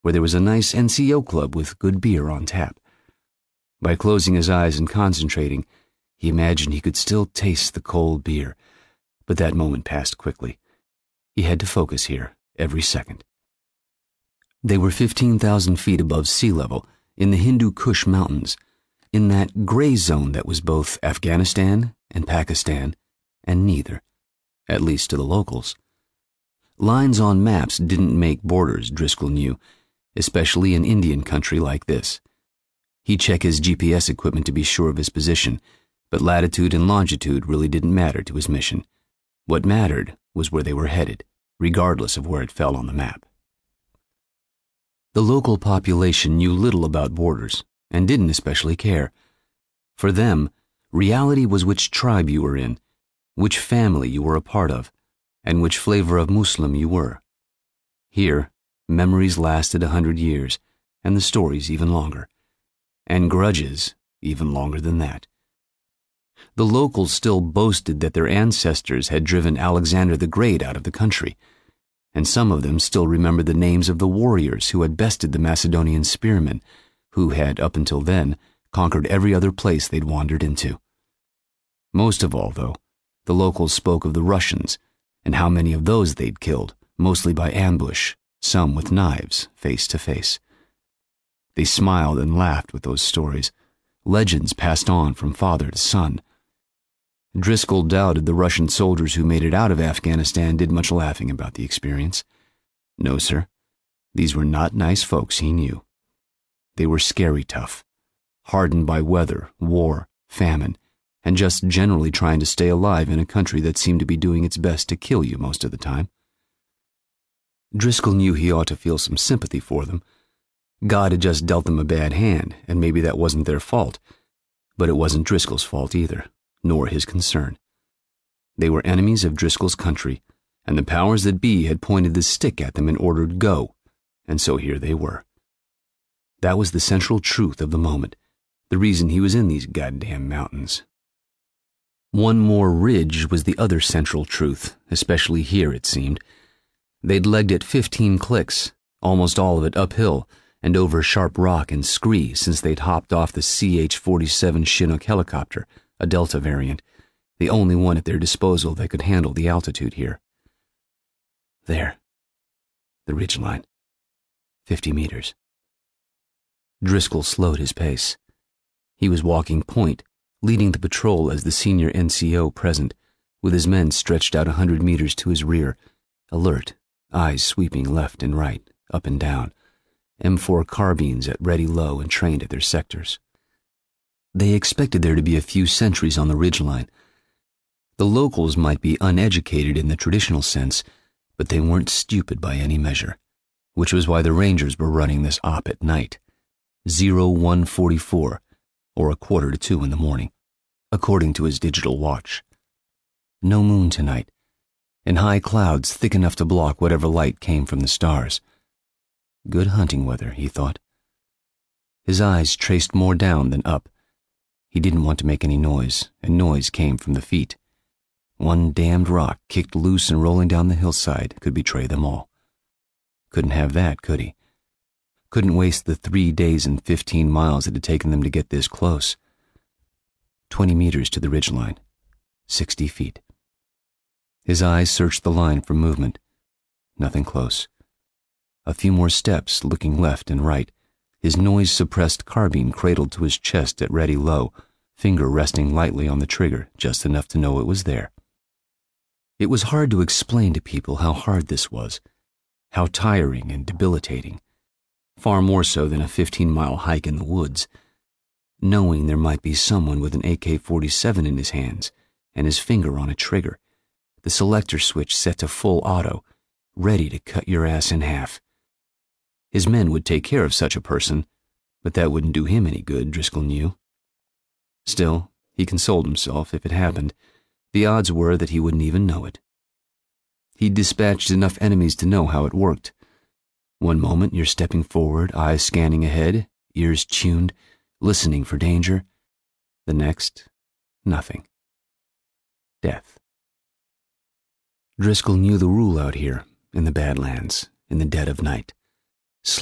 where there was a nice NCO club with good beer on tap. By closing his eyes and concentrating, he imagined he could still taste the cold beer, but that moment passed quickly. He had to focus here, every second. They were 15,000 feet above sea level, in the Hindu Kush Mountains, in that gray zone that was both Afghanistan and Pakistan, and neither, at least to the locals. Lines on maps didn't make borders, Driscoll knew, especially in Indian country like this. He'd check his GPS equipment to be sure of his position, but latitude and longitude really didn't matter to his mission. What mattered was where they were headed, regardless of where it fell on the map. The local population knew little about borders, and didn't especially care. For them, reality was which tribe you were in, which family you were a part of, and which flavor of Muslim you were. Here, memories lasted 100 years, and the stories even longer, and grudges even longer than that. The locals still boasted that their ancestors had driven Alexander the Great out of the country, and some of them still remembered the names of the warriors who had bested the Macedonian spearmen, who had, up until then, conquered every other place they'd wandered into. Most of all, though, the locals spoke of the Russians, and how many of those they'd killed, mostly by ambush, some with knives, face to face. They smiled and laughed with those stories, legends passed on from father to son. Driscoll doubted the Russian soldiers who made it out of Afghanistan did much laughing about the experience. No, sir. These were not nice folks, he knew. They were scary tough, hardened by weather, war, famine, and just generally trying to stay alive in a country that seemed to be doing its best to kill you most of the time. Driscoll knew he ought to feel some sympathy for them. God had just dealt them a bad hand, and maybe that wasn't their fault. But it wasn't Driscoll's fault either, nor his concern. They were enemies of Driscoll's country, and the powers that be had pointed the stick at them and ordered go, and so here they were. That was the central truth of the moment, the reason he was in these goddamn mountains. One more ridge was the other central truth, especially here, it seemed. They'd legged it 15 clicks, almost all of it uphill, and over sharp rock and scree since they'd hopped off the CH-47 Chinook helicopter, a Delta variant, the only one at their disposal that could handle the altitude here. There. The ridgeline. 50 meters. Driscoll slowed his pace. He was walking point, leading the patrol as the senior NCO present, with his men stretched out 100 meters to his rear, alert, eyes sweeping left and right, up and down, M4 carbines at ready low and trained at their sectors. They expected there to be a few sentries on the ridgeline. The locals might be uneducated in the traditional sense, but they weren't stupid by any measure, which was why the Rangers were running this op at night, 0144, or 1:45 in the morning, according to his digital watch. No moon tonight, and high clouds thick enough to block whatever light came from the stars. Good hunting weather, he thought. His eyes traced more down than up. He didn't want to make any noise, and noise came from the feet. One damned rock kicked loose and rolling down the hillside could betray them all. Couldn't have that, could he? Couldn't waste the 3 days and 15 miles it had taken them to get this close. 20 meters to the ridgeline. 60 feet. His eyes searched the line for movement. Nothing close. A few more steps, looking left and right, his noise-suppressed carbine cradled to his chest at ready low, finger resting lightly on the trigger, just enough to know it was there. It was hard to explain to people how hard this was, how tiring and debilitating, far more so than a 15-mile hike in the woods, knowing there might be someone with an AK-47 in his hands and his finger on a trigger, the selector switch set to full auto, ready to cut your ass in half. His men would take care of such a person, but that wouldn't do him any good, Driscoll knew. Still, he consoled himself if it happened. The odds were that he wouldn't even know it. He'd dispatched enough enemies to know how it worked. One moment you're stepping forward, eyes scanning ahead, ears tuned, listening for danger. The next, nothing. Death. Driscoll knew the rule out here, in the Badlands, in the dead of night.